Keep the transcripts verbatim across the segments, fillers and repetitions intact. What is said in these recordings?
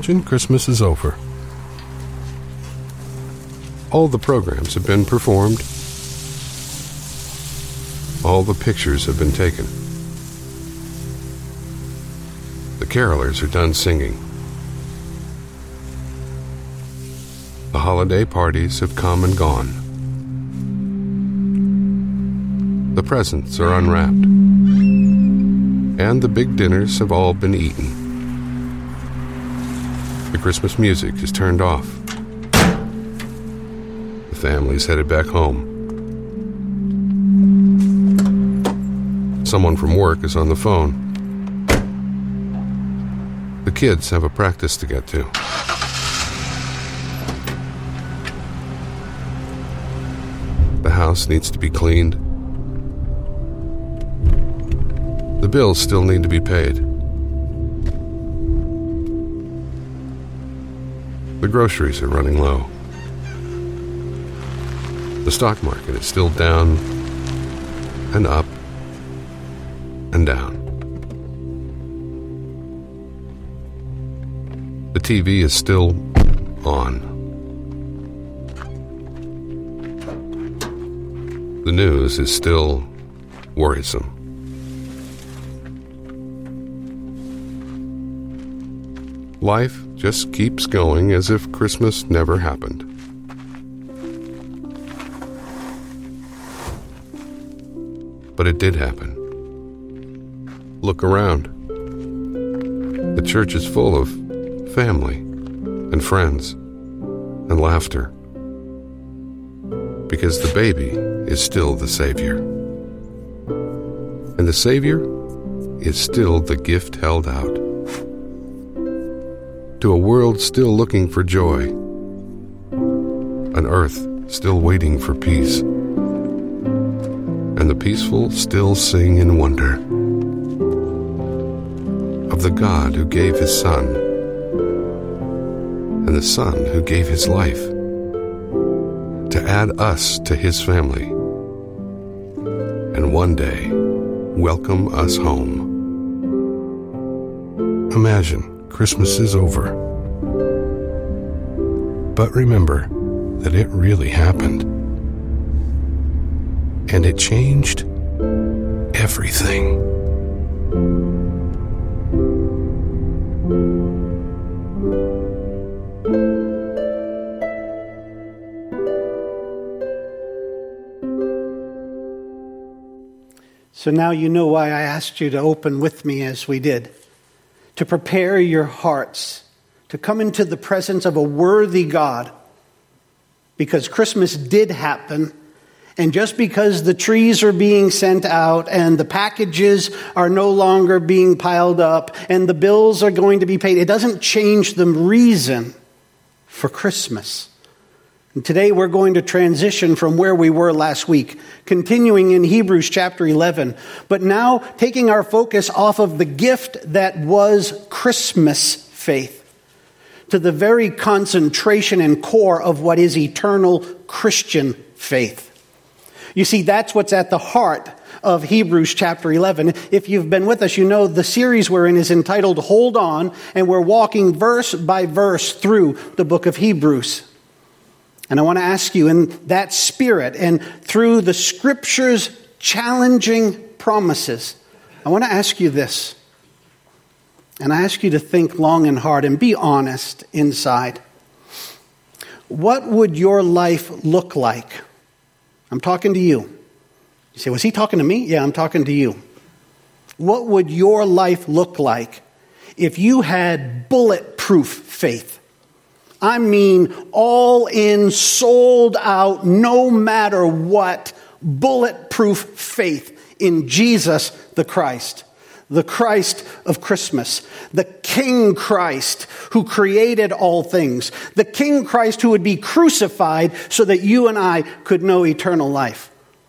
imagine Christmas is over. All the programs have been performed. All the pictures have been taken. The carolers are done singing. The holiday parties have come and gone. The presents are unwrapped. And the big dinners have all been eaten. The Christmas music is turned off. The family's headed back home. Someone from work is on the phone. The kids have a practice to get to. The house needs to be cleaned. The bills still need to be paid. The groceries are running low. The stock market is still down and up and down. The T V is still on. The news is still worrisome. Life just keeps going as if Christmas never happened. But it did happen. Look around. The church is full of family and friends and laughter. Because the baby is still the Savior. And the Savior is still the gift held out. To a world still looking for joy. An earth still waiting for peace. And the peaceful still sing in wonder of the God who gave his Son, and the Son who gave his life to add us to his family, and one day welcome us home. Imagine Christmas is over. But remember that it really happened. And it changed everything. So now you know why I asked you to open with me as we did. To prepare your hearts to come into the presence of a worthy God. Because Christmas did happen. And just because the trees are being sent out and the packages are no longer being piled up and the bills are going to be paid, it doesn't change the reason for Christmas. And today we're going to transition from where we were last week, continuing in Hebrews chapter eleven, but now taking our focus off of the gift that was Christmas faith to the very concentration and core of what is eternal Christian faith. You see, that's what's at the heart of Hebrews chapter eleven. If you've been with us, you know the series we're in is entitled Hold On, and we're walking verse by verse through the book of Hebrews. And I want to ask you in that spirit and through the scripture's challenging promises, I want to ask you this. And I ask you to think long and hard and be honest inside. What would your life look like? I'm talking to you. You say, was he talking to me? Yeah, I'm talking to you. What would your life look like if you had bulletproof faith? I mean, all in, sold out, no matter what, bulletproof faith in Jesus the Christ. The Christ of Christmas. The King Christ who created all things. The King Christ who would be crucified so that you and I could know eternal life.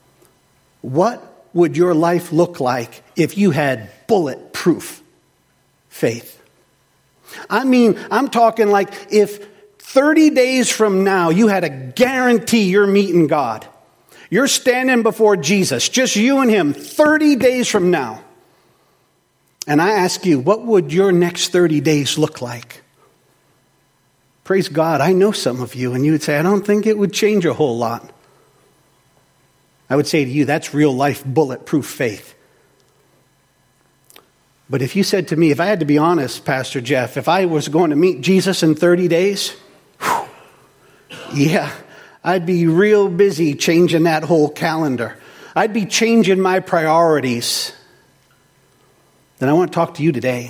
What would your life look like if you had bulletproof faith? I mean, I'm talking like if thirty days from now you had a guarantee you're meeting God. You're standing before Jesus, just you and him, thirty days from now. And I ask you, what would your next thirty days look like? Praise God, I know some of you, and you would say, I don't think it would change a whole lot. I would say to you, that's real life bulletproof faith. But if you said to me, if I had to be honest, Pastor Jeff, if I was going to meet Jesus in thirty days, whew, yeah, I'd be real busy changing that whole calendar. I'd be changing my priorities. Then I want to talk to you today.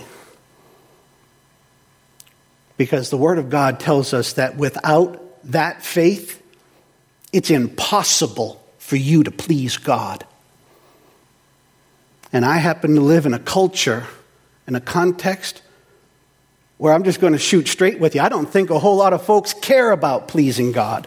Because the Word of God tells us that without that faith, it's impossible for you to please God. And I happen to live in a culture, in a context, where I'm just going to shoot straight with you. I don't think a whole lot of folks care about pleasing God.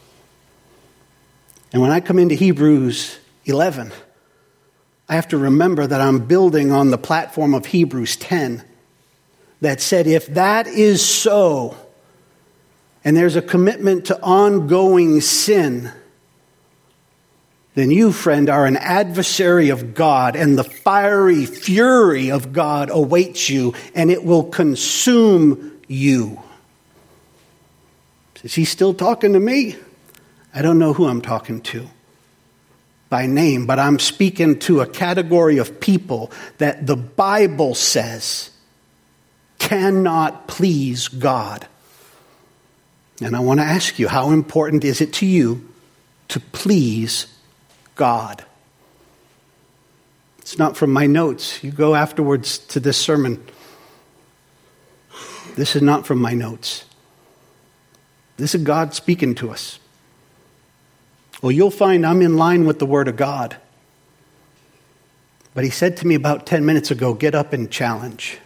And when I come into Hebrews eleven, I have to remember that I'm building on the platform of Hebrews ten that said, if that is so, and there's a commitment to ongoing sin, then you, friend, are an adversary of God, and the fiery fury of God awaits you, and it will consume you. Is he still talking to me? I don't know who I'm talking to by name, but I'm speaking to a category of people that the Bible says cannot please God. And I want to ask you, how important is it to you to please God? It's not from my notes. You go afterwards to this sermon. This is not from my notes. This is God speaking to us. Well, you'll find I'm in line with the Word of God. But he said to me about ten minutes ago, get up and challenge.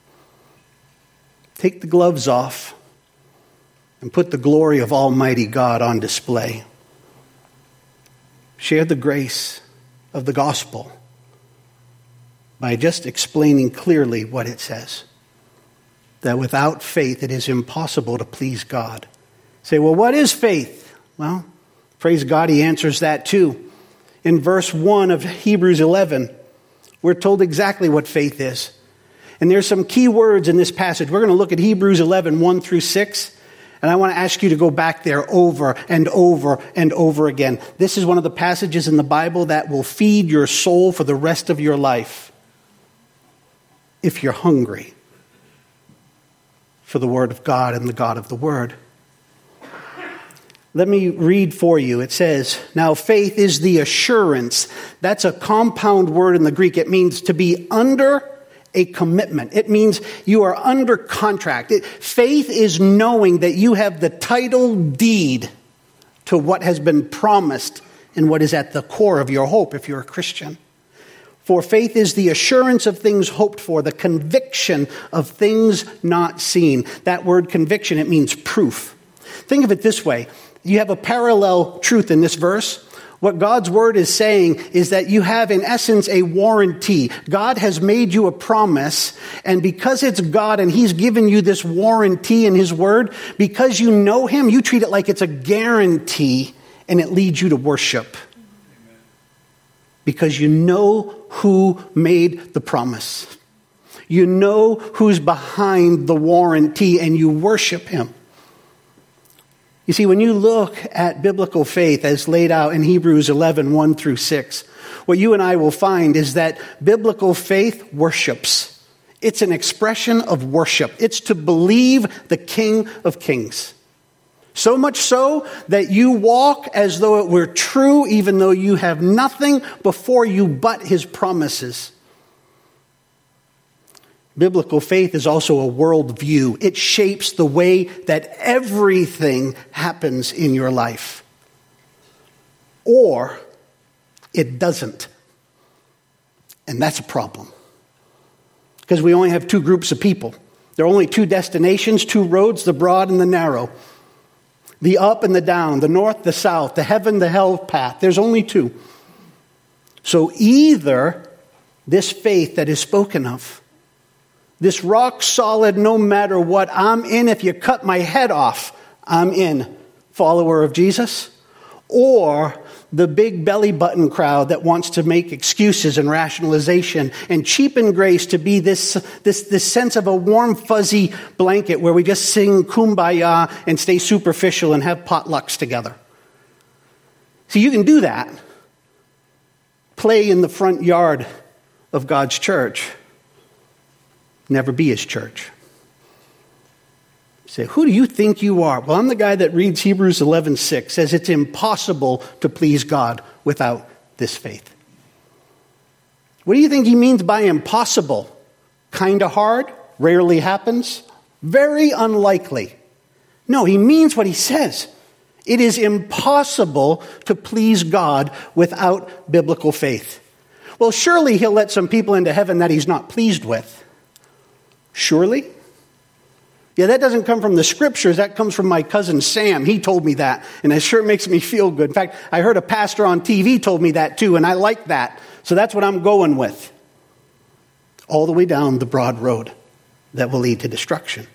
Take the gloves off and put the glory of Almighty God on display. Share the grace of the gospel by just explaining clearly what it says. That without faith, it is impossible to please God. Say, well, what is faith? Well, praise God, he answers that too. In verse one of Hebrews eleven, we're told exactly what faith is. And there's some key words in this passage. We're going to look at Hebrews eleven, one through six. And I want to ask you to go back there over and over and over again. This is one of the passages in the Bible that will feed your soul for the rest of your life. If you're hungry for the Word of God and the God of the Word. Let me read for you. It says, now faith is the assurance. That's a compound word in the Greek. It means to be under a commitment. It means you are under contract. It, faith is knowing that you have the title deed to what has been promised and what is at the core of your hope if you're a Christian. For faith is the assurance of things hoped for, the conviction of things not seen. That word conviction, it means proof. Think of it this way. You have a parallel truth in this verse. What God's word is saying is that you have, in essence, a warranty. God has made you a promise, and because it's God and he's given you this warranty in his word, because you know him, you treat it like it's a guarantee, and it leads you to worship. Because you know who made the promise. You know who's behind the warranty, and you worship him. You see, when you look at biblical faith as laid out in Hebrews eleven, one through six, what you and I will find is that biblical faith worships. It's an expression of worship. It's to believe the King of Kings. So much so that you walk as though it were true, even though you have nothing before you but his promises. Biblical faith is also a worldview. It shapes the way that everything happens in your life. Or it doesn't. And that's a problem. Because we only have two groups of people. There are only two destinations, two roads, the broad and the narrow. The up and the down, the north, the south, the heaven, the hell path. There's only two. So either this faith that is spoken of, this rock solid, no matter what, I'm in. If you cut my head off, I'm in, follower of Jesus. Or the big belly button crowd that wants to make excuses and rationalization and cheapen grace to be this, this, this sense of a warm, fuzzy blanket where we just sing kumbaya and stay superficial and have potlucks together. See, you can do that. Play in the front yard of God's church. Never be his church. Say, who do you think you are? Well, I'm the guy that reads Hebrews eleven six, says it's impossible to please God without this faith. What do you think he means by impossible? Kind of hard? Rarely happens? Very unlikely. No, he means what he says. It is impossible to please God without biblical faith. Well, surely he'll let some people into heaven that he's not pleased with. Surely? Yeah, that doesn't come from the scriptures. That comes from my cousin Sam. He told me that, and it sure makes me feel good. In fact, I heard a pastor on T V told me that too, and I like that. So that's what I'm going with. All the way down the broad road that will lead to destruction.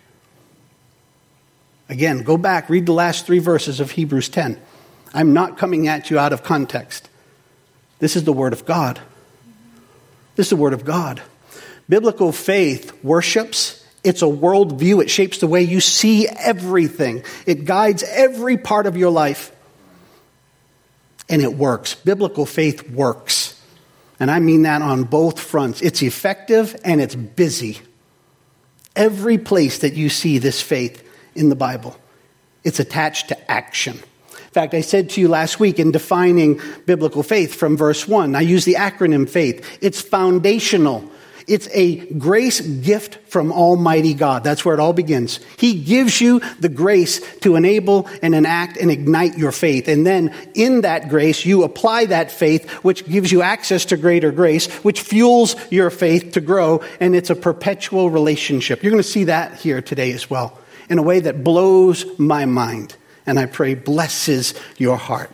Again, go back, read the last three verses of Hebrews ten. I'm not coming at you out of context. This is the Word of God. This is the Word of God. Biblical faith worships. It's a worldview. It shapes the way you see everything. It guides every part of your life. And it works. Biblical faith works. And I mean that on both fronts. It's effective and it's busy. Every place that you see this faith in the Bible, it's attached to action. In fact, I said to you last week in defining biblical faith from verse one, I use the acronym FAITH. It's foundational. It's a grace gift from Almighty God. That's where it all begins. He gives you the grace to enable and enact and ignite your faith. And then in that grace, you apply that faith, which gives you access to greater grace, which fuels your faith to grow. And it's a perpetual relationship. You're going to see that here today as well, in a way that blows my mind. And I pray blesses your heart.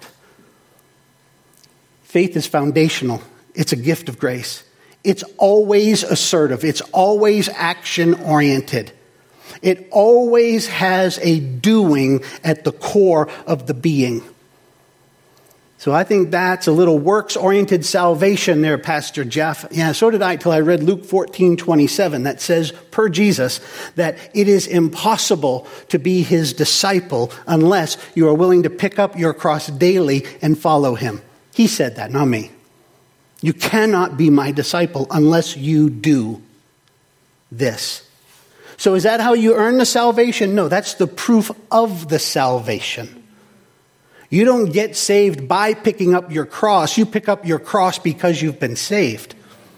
Faith is foundational. It's a gift of grace. It's always assertive. It's always action-oriented. It always has a doing at the core of the being. So I think that's a little works-oriented salvation there, Pastor Jeff. Yeah, so did I till I read Luke fourteen twenty-seven that says, per Jesus, that it is impossible to be his disciple unless you are willing to pick up your cross daily and follow him. He said that, not me. You cannot be my disciple unless you do this. So is that how you earn the salvation? No, that's the proof of the salvation. You don't get saved by picking up your cross. You pick up your cross because you've been saved.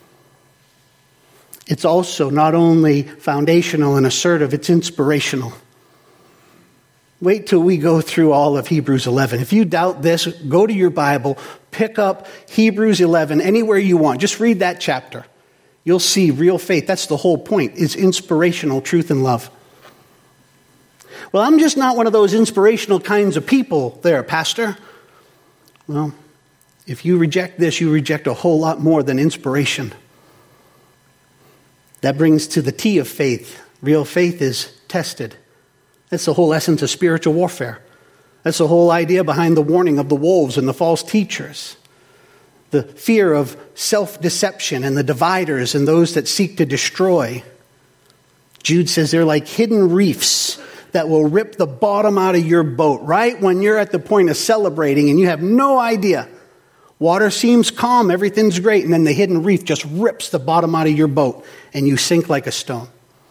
It's also not only foundational and assertive, it's inspirational. Wait till we go through all of Hebrews eleven. If you doubt this, go to your Bible, pick up Hebrews eleven anywhere you want. Just read that chapter. You'll see real faith. That's the whole point, is inspirational truth and love. Well, I'm just not one of those inspirational kinds of people there, Pastor. Well, if you reject this, you reject a whole lot more than inspiration. That brings to the T of faith. Real faith is tested. That's the whole essence of spiritual warfare. That's the whole idea behind the warning of the wolves and the false teachers. The fear of self-deception and the dividers and those that seek to destroy. Jude says they're like hidden reefs that will rip the bottom out of your boat right when you're at the point of celebrating and you have no idea. Water seems calm, everything's great, and then the hidden reef just rips the bottom out of your boat and you sink like a stone.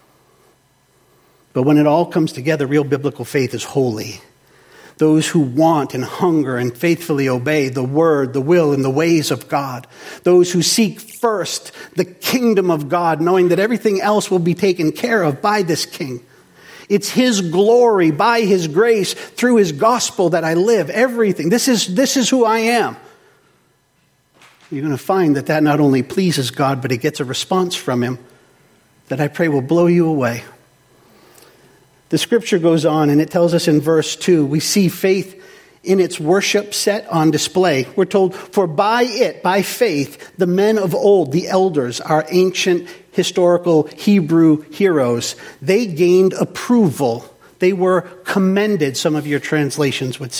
But when it all comes together, real biblical faith is holy. Those who want and hunger and faithfully obey the word, the will, and the ways of God. Those who seek first the kingdom of God, knowing that everything else will be taken care of by this king. It's his glory, by his grace, through his gospel that I live. Everything. This is, this is who I am. You're going to find that that not only pleases God, but it gets a response from him that I pray will blow you away. The scripture goes on and it tells us in verse two, we see faith in its worship set on display. We're told, for by it, by faith, the men of old, the elders, our ancient historical Hebrew heroes, they gained approval. They were commended, some of your translations would say.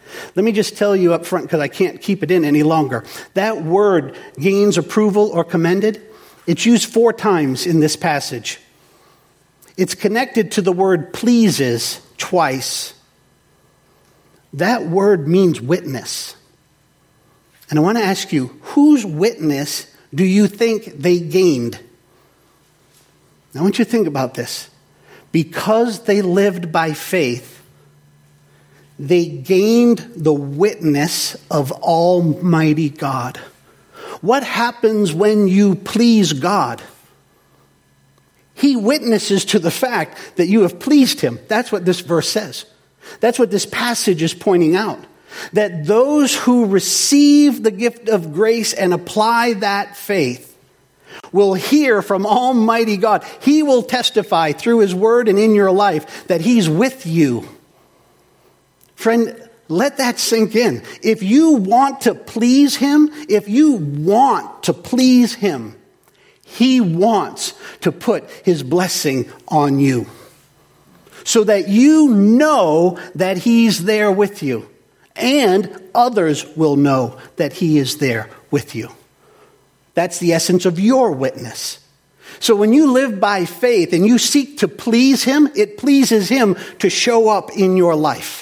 Let me just tell you up front, because I can't keep it in any longer. That word, gains approval or commended, it's used four times in this passage. It's connected to the word pleases twice. That word means witness. And I want to ask you, whose witness do you think they gained? I want you to think about this. Because they lived by faith, they gained the witness of Almighty God. What happens when you please God? He witnesses to the fact that you have pleased him. That's what this verse says. That's what this passage is pointing out. That those who receive the gift of grace and apply that faith will hear from Almighty God. He will testify through his word and in your life that he's with you. Friend, let that sink in. If you want to please him, if you want to please him, he wants to put his blessing on you so that you know that he's there with you, and others will know that he is there with you. That's the essence of your witness. So when you live by faith and you seek to please him, it pleases him to show up in your life.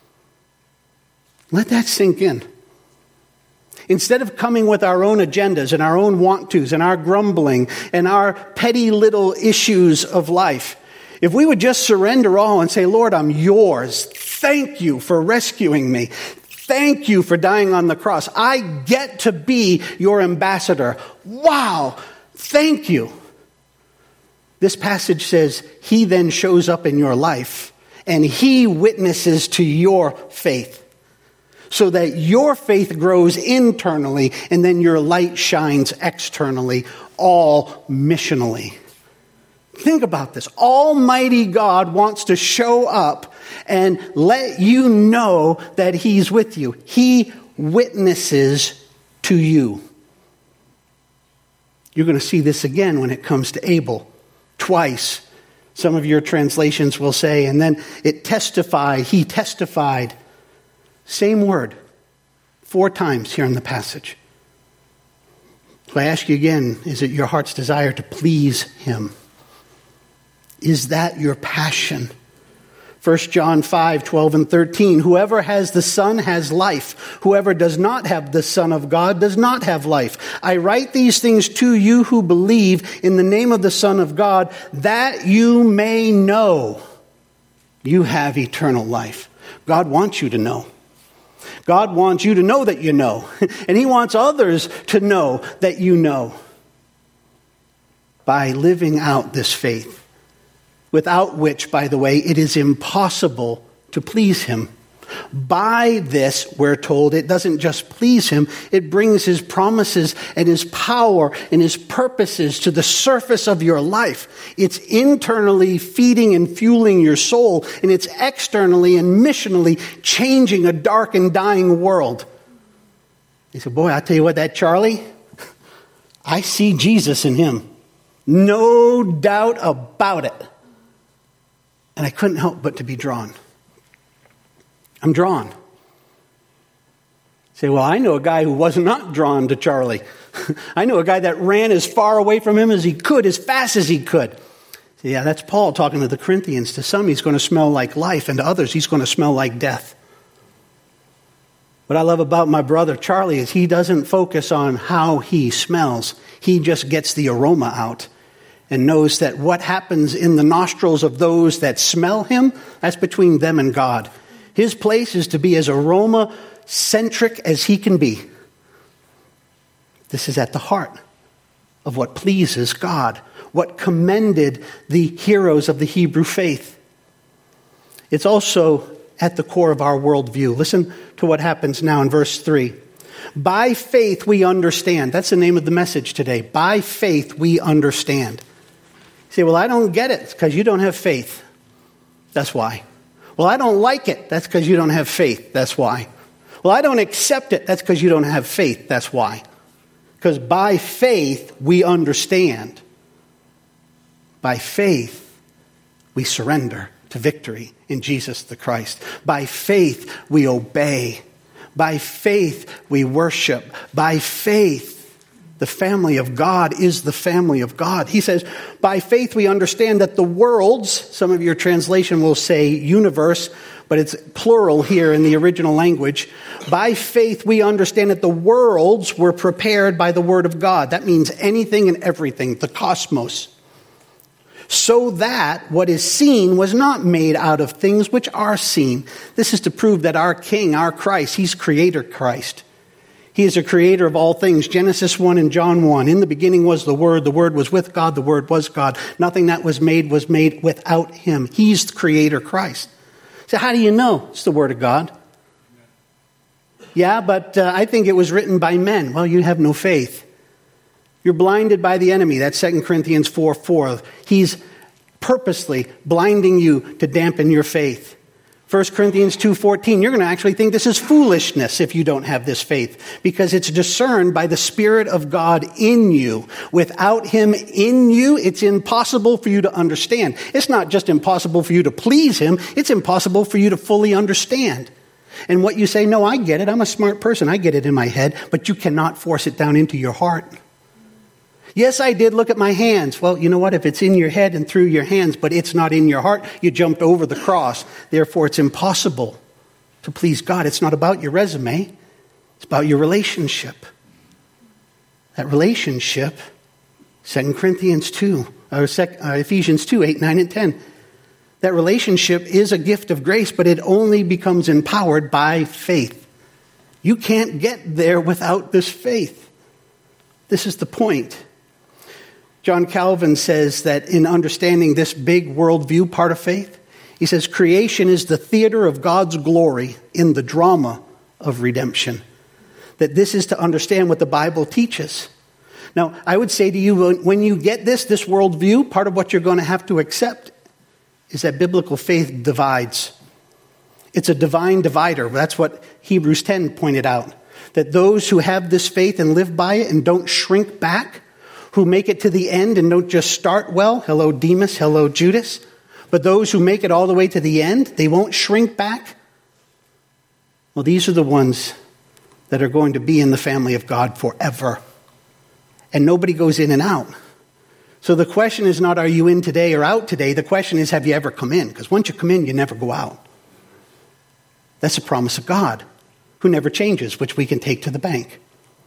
Let that sink in. Instead of coming with our own agendas and our own want-tos and our grumbling and our petty little issues of life, if we would just surrender all and say, Lord, I'm yours. Thank you for rescuing me. Thank you for dying on the cross. I get to be your ambassador. Wow. Thank you. This passage says he then shows up in your life and he witnesses to your faith, so that your faith grows internally and then your light shines externally, all missionally. Think about this. Almighty God wants to show up and let you know that he's with you. He witnesses to you. You're going to see this again when it comes to Abel. Twice. Some of your translations will say, and then it testified, he testified. Same word, four times here in the passage. So I ask you again, is it your heart's desire to please him? Is that your passion? First John five, twelve and thirteen. Whoever has the Son has life. Whoever does not have the Son of God does not have life. I write these things to you who believe in the name of the Son of God, that you may know you have eternal life. God wants you to know. God wants you to know that you know. And he wants others to know that you know. By living out this faith. Without which, by the way, it is impossible to please him. By this, we're told, it doesn't just please him, it brings his promises and his power and his purposes to the surface of your life. It's internally feeding and fueling your soul, and it's externally and missionally changing a dark and dying world. He said, boy, I tell you what, that Charlie, I see Jesus in him. No doubt about it. And I couldn't help but to be drawn. I'm drawn. Say, well, I know a guy who was not drawn to Charlie. I know a guy that ran as far away from him as he could, as fast as he could. Say, yeah, that's Paul talking to the Corinthians. To some, he's going to smell like life, and to others, he's going to smell like death. What I love about my brother Charlie is he doesn't focus on how he smells. He just gets the aroma out and knows that what happens in the nostrils of those that smell him, that's between them and God. His place is to be as aroma-centric as he can be. This is at the heart of what pleases God, what commended the heroes of the Hebrew faith. It's also at the core of our worldview. Listen to what happens now in verse three. By faith we understand. That's the name of the message today. By faith we understand. You say, well, I don't get it. It's because you don't have faith. That's why. Well, I don't like it. That's because you don't have faith. That's why. Well, I don't accept it. That's because you don't have faith. That's why. Because by faith, we understand. By faith, we surrender to victory in Jesus the Christ. By faith, we obey. By faith, we worship. By faith, the family of God is the family of God. He says, by faith, we understand that the worlds, some of your translation will say universe, but it's plural here in the original language. By faith, we understand that the worlds were prepared by the word of God. That means anything and everything, the cosmos. So that what is seen was not made out of things which are seen. This is to prove that our King, our Christ, he's creator Christ. He is a creator of all things. Genesis one and John one. In the beginning was the Word. The Word was with God. The Word was God. Nothing that was made was made without him. He's the creator Christ. So how do you know? It's the Word of God. Yeah, but uh, I think it was written by men. Well, you have no faith. You're blinded by the enemy. That's Second Corinthians four four. He's purposely blinding you to dampen your faith. First Corinthians two fourteen. You're going to actually think this is foolishness if you don't have this faith, because it's discerned by the Spirit of God in you. Without him in you, it's impossible for you to understand. It's not just impossible for you to please him. It's impossible for you to fully understand. And what you say, no, I get it. I'm a smart person. I get it in my head, but you cannot force it down into your heart. Yes, I did look at my hands. Well, you know what? If it's in your head and through your hands, but it's not in your heart, you jumped over the cross. Therefore, it's impossible to please God. It's not about your resume. It's about your relationship. That relationship, Second Corinthians two, or Ephesians two, eight, nine, and ten. That relationship is a gift of grace, but it only becomes empowered by faith. You can't get there without this faith. This is the point. John Calvin says that in understanding this big worldview part of faith, he says creation is the theater of God's glory in the drama of redemption. That this is to understand what the Bible teaches. Now, I would say to you, when you get this, this worldview, part of what you're going to have to accept is that biblical faith divides. It's a divine divider. That's what Hebrews ten pointed out. That those who have this faith and live by it and don't shrink back, who make it to the end and don't just start well, hello Demas, hello Judas, but those who make it all the way to the end, they won't shrink back. Well, these are the ones that are going to be in the family of God forever. And nobody goes in and out. So the question is not, are you in today or out today? The question is, have you ever come in? Because once you come in, you never go out. That's a promise of God, who never changes, which we can take to the bank.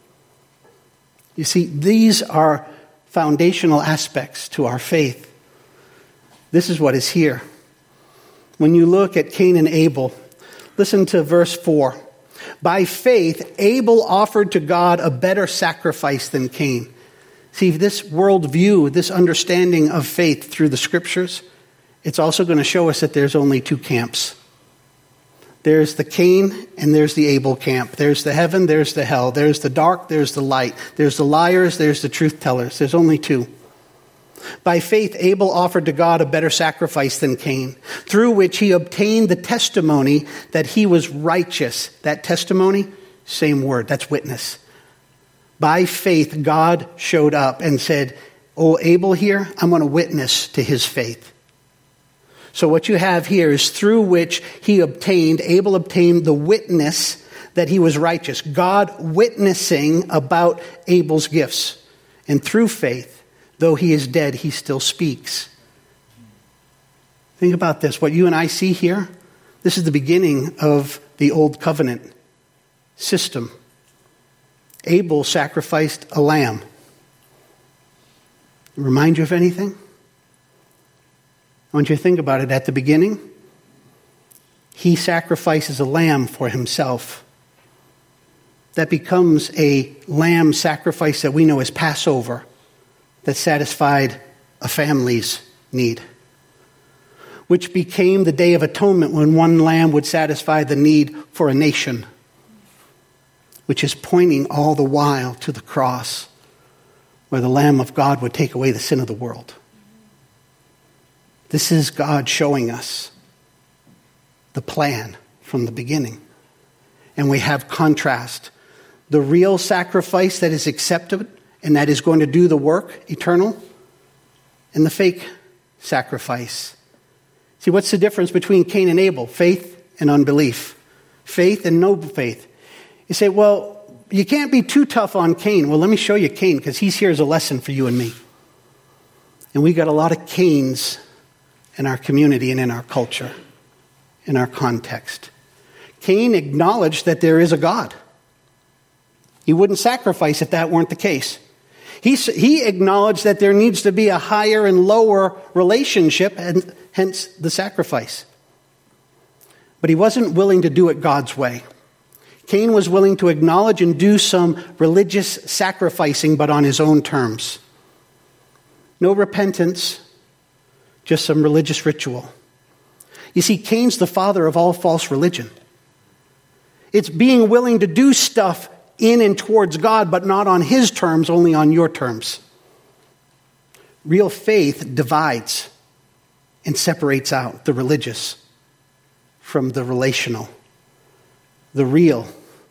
You see, these are foundational aspects to our faith. This is what is here. When you look at Cain and Abel, listen to verse four. By faith, Abel offered to God a better sacrifice than Cain. See, this worldview, this understanding of faith through the scriptures, it's also going to show us that there's only two camps. There's the Cain and there's the Abel camp. There's the heaven, there's the hell. There's the dark, there's the light. There's the liars, there's the truth tellers. There's only two. By faith, Abel offered to God a better sacrifice than Cain, through which he obtained the testimony that he was righteous. That testimony, same word, that's witness. By faith, God showed up and said, oh, Abel here, I'm going to witness to his faith. So what you have here is through which he obtained, Abel obtained the witness that he was righteous. God witnessing about Abel's gifts. And through faith, though he is dead, he still speaks. Think about this. What you and I see here, this is the beginning of the old covenant system. Abel sacrificed a lamb. Remind you of anything? I want you to think about it. At the beginning, he sacrifices a lamb for himself. That becomes a lamb sacrifice that we know as Passover, that satisfied a family's need, which became the Day of Atonement when one lamb would satisfy the need for a nation, which is pointing all the while to the cross, where the Lamb of God would take away the sin of the world. This is God showing us the plan from the beginning. And we have contrast. The real sacrifice that is accepted and that is going to do the work, eternal, and the fake sacrifice. See, what's the difference between Cain and Abel? Faith and unbelief. Faith and no faith. You say, well, you can't be too tough on Cain. Well, let me show you Cain, because he's here as a lesson for you and me. And we got a lot of Cains in our community and in our culture, in our context. Cain acknowledged that there is a God. He wouldn't sacrifice if that weren't the case. He, he acknowledged that there needs to be a higher and lower relationship, and hence the sacrifice. But he wasn't willing to do it God's way. Cain was willing to acknowledge and do some religious sacrificing, but on his own terms. No repentance, just some religious ritual. You see, Cain's the father of all false religion. It's being willing to do stuff in and towards God, but not on his terms, only on your terms. Real faith divides and separates out the religious from the relational, the real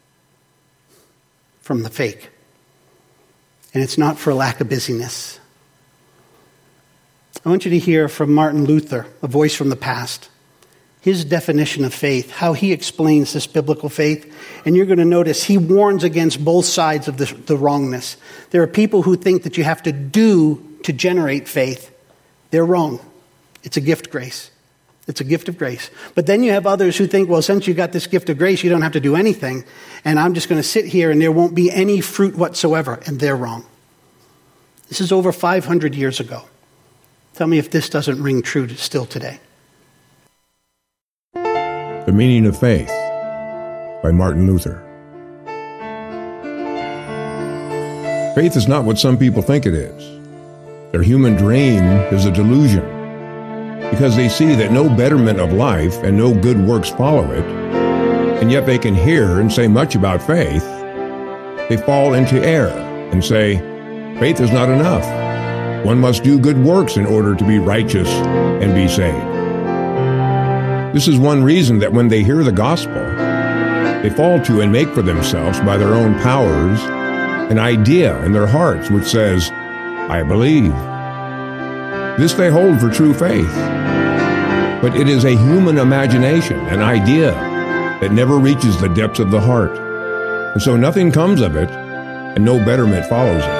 from the fake. And it's not for lack of busyness. I want you to hear from Martin Luther, a voice from the past, his definition of faith, how he explains this biblical faith. And you're going to notice he warns against both sides of the, the wrongness. There are people who think that you have to do to generate faith. They're wrong. It's a gift grace. It's a gift of grace. But then you have others who think, well, since you got this gift of grace, you don't have to do anything. And I'm just going to sit here and there won't be any fruit whatsoever. And they're wrong. This is over five hundred years ago. Tell me if this doesn't ring true still today. The Meaning of Faith by Martin Luther. Faith is not what some people think it is. Their human dream is a delusion, because they see that no betterment of life and no good works follow it, and yet they can hear and say much about faith. They fall into error and say, faith is not enough. One must do good works in order to be righteous and be saved. This is one reason that when they hear the gospel, they fall to and make for themselves by their own powers an idea in their hearts which says, I believe. This they hold for true faith. But it is a human imagination, an idea that never reaches the depths of the heart. And so nothing comes of it, and no betterment follows it.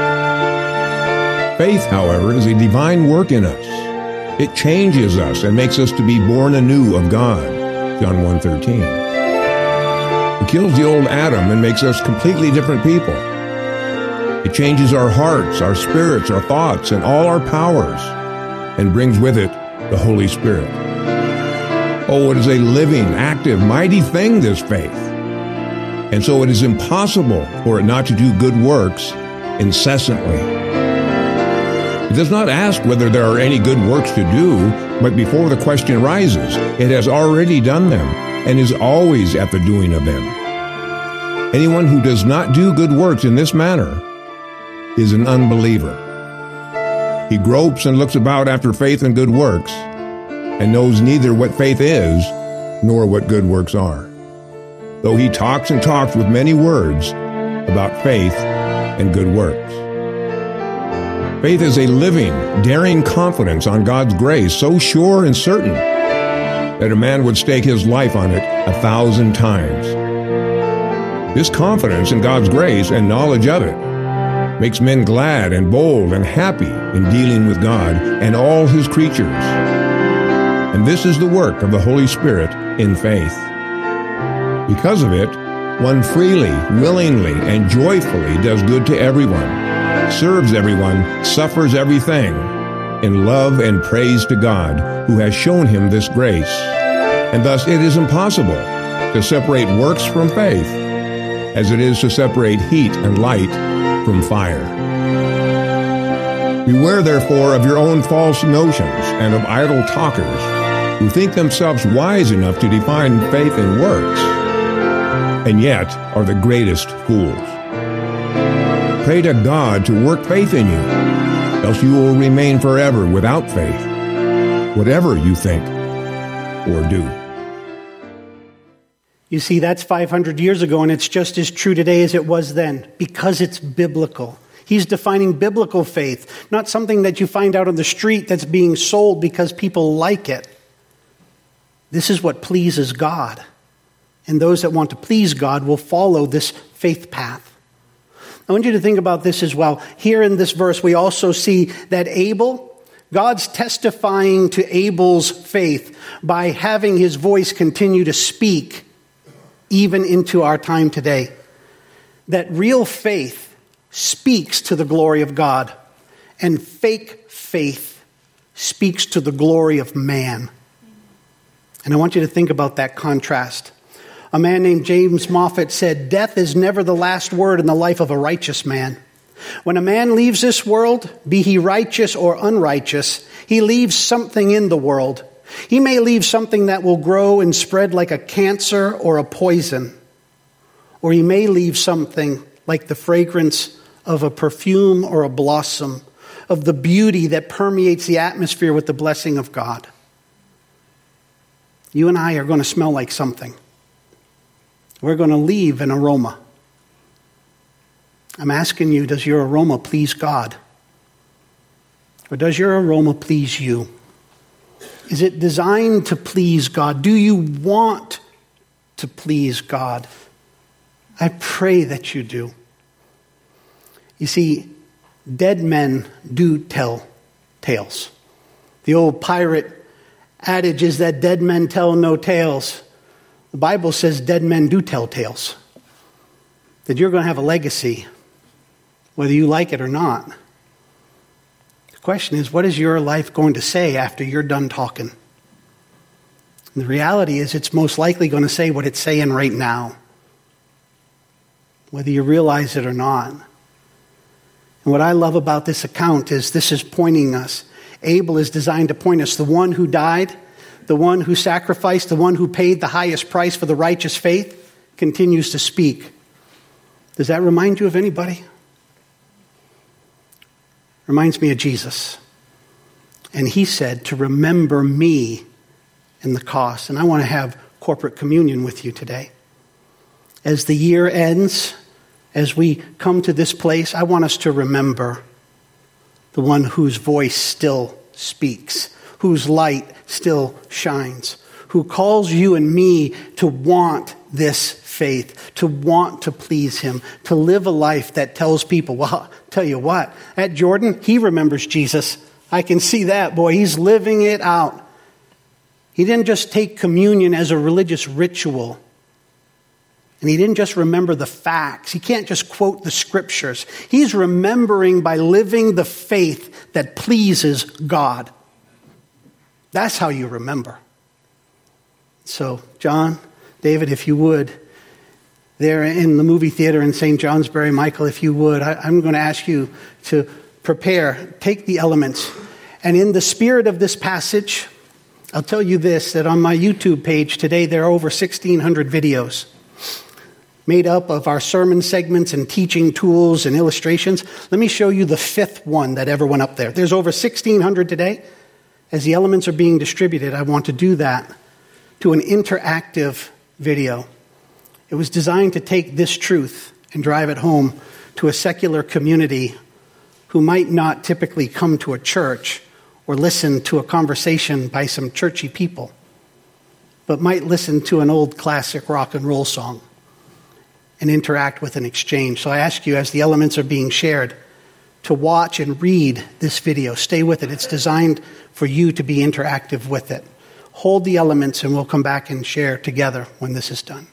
Faith, however, is a divine work in us. It changes us and makes us to be born anew of God, John one thirteen. It kills the old Adam and makes us completely different people. It changes our hearts, our spirits, our thoughts, and all our powers, and brings with it the Holy Spirit. Oh, it is a living, active, mighty thing, this faith. And so it is impossible for it not to do good works incessantly. It does not ask whether there are any good works to do, but before the question rises, it has already done them and is always at the doing of them. Anyone who does not do good works in this manner is an unbeliever. He gropes and looks about after faith and good works, and knows neither what faith is nor what good works are, though he talks and talks with many words about faith and good works. Faith is a living, daring confidence on God's grace, so sure and certain that a man would stake his life on it a thousand times. This confidence in God's grace and knowledge of it makes men glad and bold and happy in dealing with God and all his creatures. And this is the work of the Holy Spirit in faith. Because of it, one freely, willingly, and joyfully does good to everyone, serves everyone, suffers everything, in love and praise to God, who has shown him this grace. And thus it is impossible to separate works from faith, as it is to separate heat and light from fire. Beware, therefore, of your own false notions and of idle talkers, who think themselves wise enough to define faith and works, and yet are the greatest fools. Pray to God to work faith in you, else you will remain forever without faith, whatever you think or do. You see, that's five hundred years ago, and it's just as true today as it was then, because it's biblical. He's defining biblical faith, not something that you find out on the street that's being sold because people like it. This is what pleases God. And those that want to please God will follow this faith path. I want you to think about this as well. Here in this verse, we also see that Abel, God's testifying to Abel's faith by having his voice continue to speak even into our time today. That real faith speaks to the glory of God, and fake faith speaks to the glory of man. And I want you to think about that contrast. A man named James Moffat said, "Death is never the last word in the life of a righteous man. When a man leaves this world, be he righteous or unrighteous, he leaves something in the world. He may leave something that will grow and spread like a cancer or a poison. Or he may leave something like the fragrance of a perfume or a blossom, of the beauty that permeates the atmosphere with the blessing of God." You and I are going to smell like something. We're going to leave an aroma. I'm asking you, does your aroma please God? Or does your aroma please you? Is it designed to please God? Do you want to please God? I pray that you do. You see, dead men do tell tales. The old pirate adage is that dead men tell no tales. The Bible says dead men do tell tales. That you're going to have a legacy, whether you like it or not. The question is, what is your life going to say after you're done talking? And the reality is, it's most likely going to say what it's saying right now, whether you realize it or not. And what I love about this account is this is pointing us. Abel is designed to point us. The one who died, the one who sacrificed, the one who paid the highest price for the righteous faith, continues to speak. Does that remind you of anybody? Reminds me of Jesus. And he said to remember me in the cost. And I want to have corporate communion with you today. As the year ends, as we come to this place, I want us to remember the one whose voice still speaks, whose light still shines, who calls you and me to want this faith, to want to please him, to live a life that tells people, well, I'll tell you what, at Jordan, he remembers Jesus. I can see that, boy, he's living it out. He didn't just take communion as a religious ritual. And he didn't just remember the facts. He can't just quote the scriptures. He's remembering by living the faith that pleases God. That's how you remember. So, John, David, if you would, there in the movie theater in Saint Johnsbury, Michael, if you would, I, I'm going to ask you to prepare, take the elements. And in the spirit of this passage, I'll tell you this, that on my YouTube page today, there are over sixteen hundred videos made up of our sermon segments and teaching tools and illustrations. Let me show you the fifth one that ever went up there. There's over sixteen hundred today. As the elements are being distributed, I want to do that to an interactive video. It was designed to take this truth and drive it home to a secular community who might not typically come to a church or listen to a conversation by some churchy people, but might listen to an old classic rock and roll song and interact with an exchange. So I ask you, as the elements are being shared, to watch and read this video. Stay with it. It's designed for you to be interactive with it. Hold the elements and we'll come back and share together when this is done.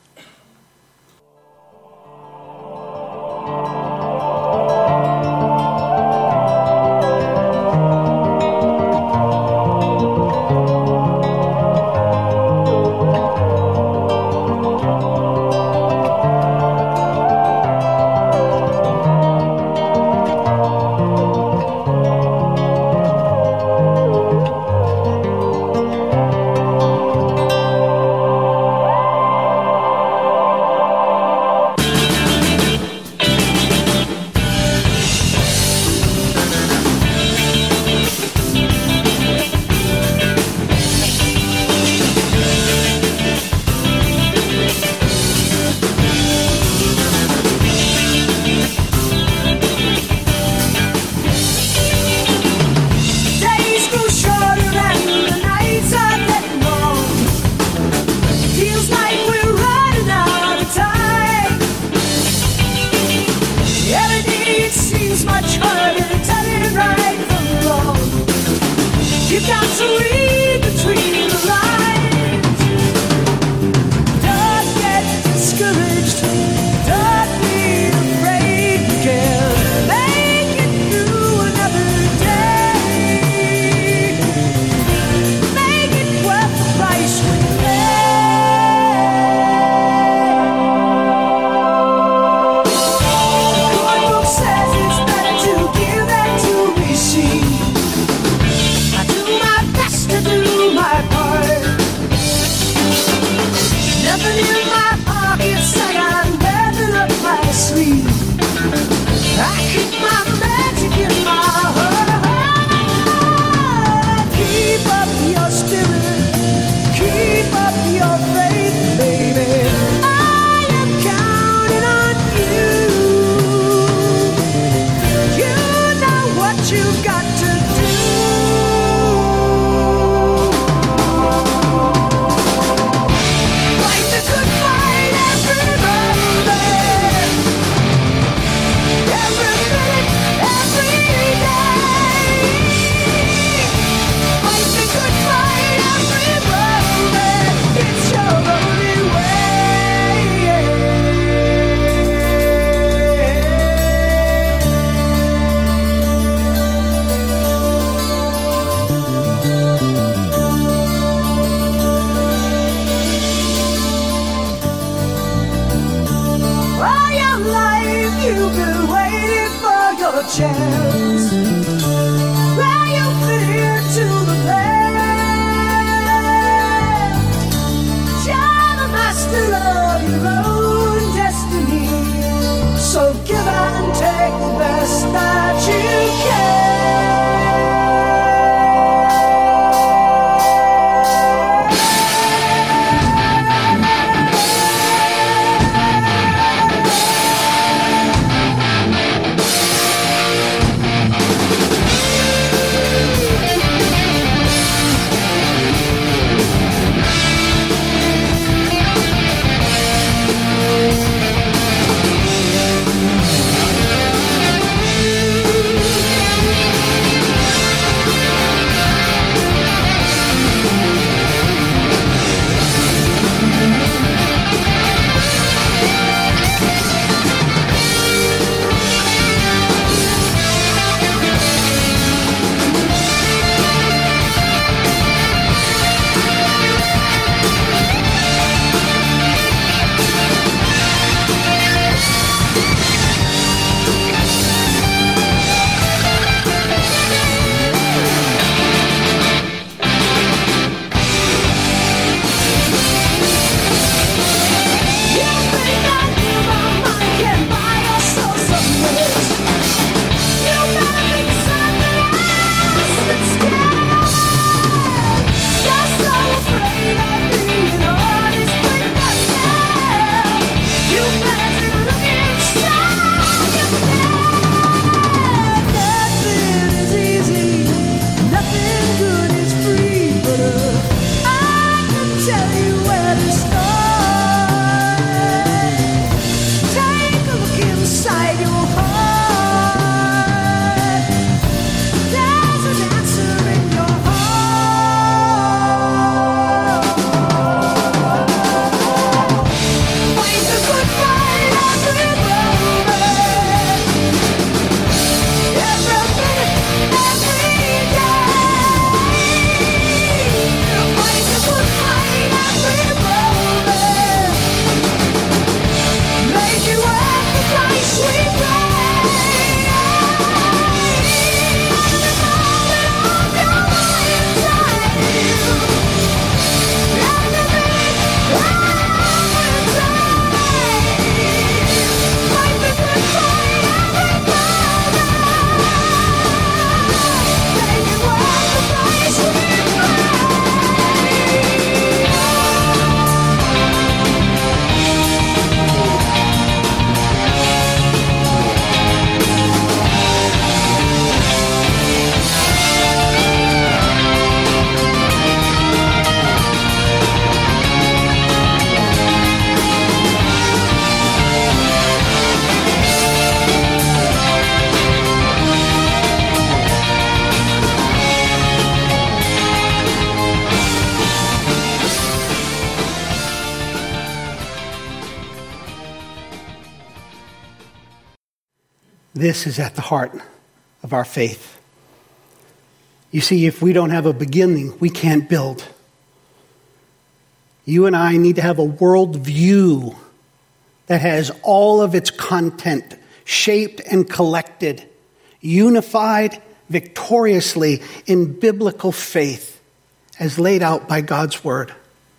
you've been waiting for your chance, where you fit into the plan. You're the master of your own destiny, so give and take the best that you can. This is at the heart of our faith. You see, if we don't have a beginning, we can't build. You and I need to have a worldview that has all of its content shaped and collected, unified victoriously in biblical faith as laid out by God's word.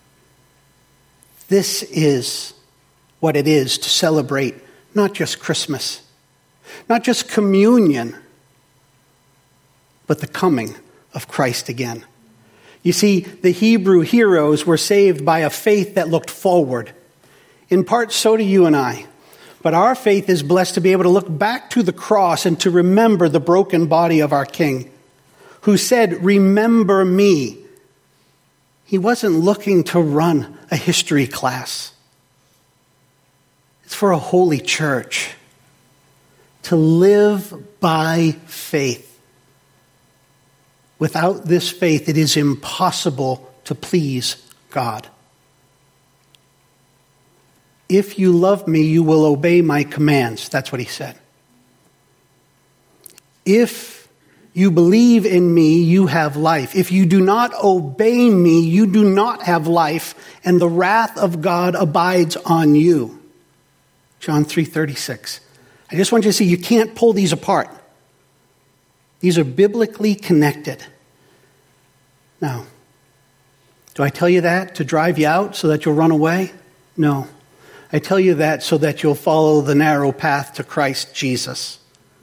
This is what it is to celebrate not just Christmas, not just communion, but the coming of Christ again. You see, the Hebrew heroes were saved by a faith that looked forward. In part, so do you and I. But our faith is blessed to be able to look back to the cross and to remember the broken body of our King, who said, "Remember me." He wasn't looking to run a history class. It's for a holy church to live by faith. Without this faith, it is impossible to please God. If you love me, you will obey my commands. That's what he said. If you believe in me, you have life. If you do not obey me, you do not have life, and the wrath of God abides on you. John three thirty-six. I just want you to see you can't pull these apart. These are biblically connected. Now, do I tell you that to drive you out so that you'll run away? No. I tell you that so that you'll follow the narrow path to Christ Jesus.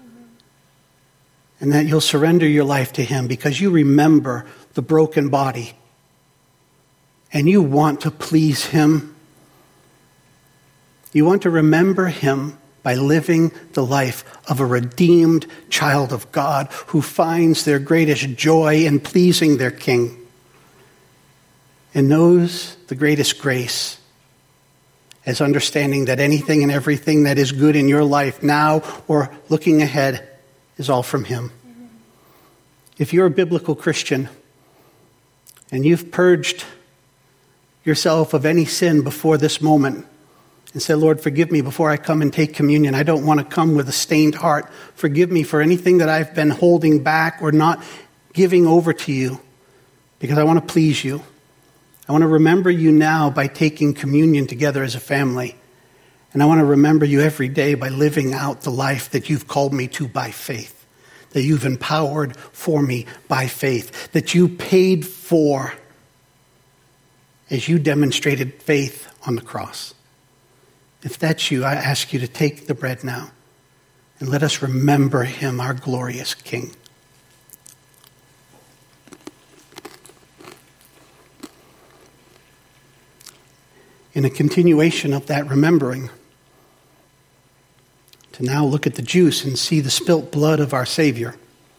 And that you'll surrender your life to him because you remember the broken body. And you want to please him. You want to remember him by living the life of a redeemed child of God who finds their greatest joy in pleasing their King and knows the greatest grace as understanding that anything and everything that is good in your life now or looking ahead is all from him. If you're a biblical Christian and you've purged yourself of any sin before this moment and say, Lord, forgive me before I come and take communion. I don't want to come with a stained heart. Forgive me for anything that I've been holding back or not giving over to you because I want to please you. I want to remember you now by taking communion together as a family. And I want to remember you every day by living out the life that you've called me to by faith, that you've empowered for me by faith, that you paid for as you demonstrated faith on the cross. If that's you, I ask you to take the bread now and let us remember him, our glorious King. In a continuation of that remembering, to now look at the juice and see the spilt blood of our Savior,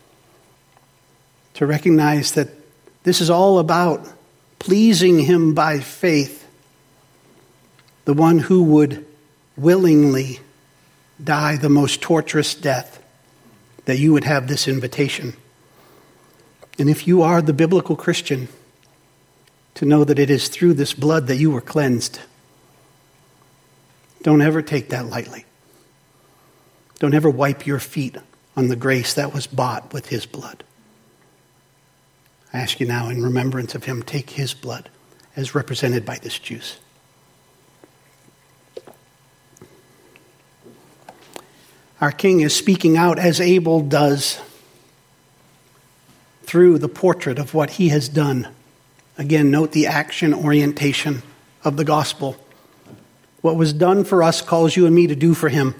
to recognize that this is all about pleasing him by faith, the one who would willingly die the most torturous death, that you would have this invitation. And if you are the biblical Christian, to know that it is through this blood that you were cleansed. Don't ever take that lightly. Don't ever wipe your feet on the grace that was bought with his blood. I ask you now in remembrance of him, take his blood as represented by this juice. Our King is speaking out as Abel does through the portrait of what he has done. Again, note the action orientation of the gospel. What was done for us calls you and me to do for him.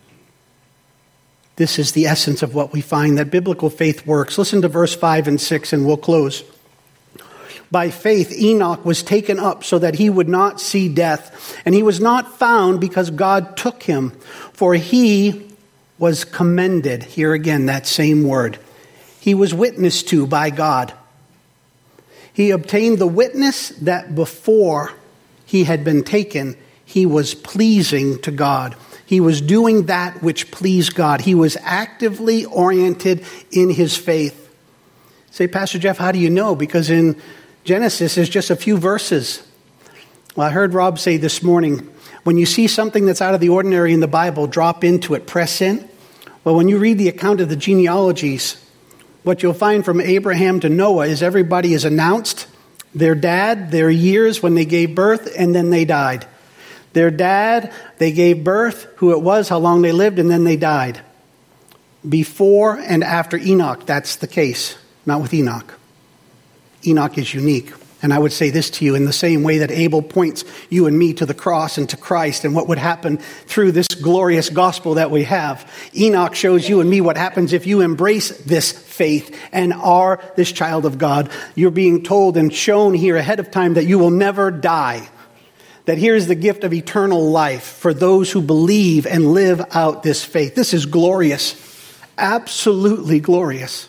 This is the essence of what we find, that biblical faith works. Listen to verse five and six and we'll close. By faith, Enoch was taken up so that he would not see death. And he was not found because God took him. For he was commended. Here again, that same word. He was witnessed to by God. He obtained the witness that before he had been taken, he was pleasing to God. He was doing that which pleased God. He was actively oriented in his faith. Say, Pastor Jeff, how do you know? Because in Genesis, there's just a few verses. Well, I heard Rob say this morning, when you see something that's out of the ordinary in the Bible, drop into it, press in. Well, when you read the account of the genealogies, what you'll find from Abraham to Noah is everybody is announced, their dad, their years when they gave birth, and then they died. Their dad, they gave birth, who it was, how long they lived, and then they died. Before and after Enoch, that's the case, not with Enoch. Enoch is unique. And I would say this to you in the same way that Abel points you and me to the cross and to Christ and what would happen through this glorious gospel that we have. Enoch shows you and me what happens if you embrace this faith and are this child of God. You're being told and shown here ahead of time that you will never die. That here's the gift of eternal life for those who believe and live out this faith. This is glorious. Absolutely glorious.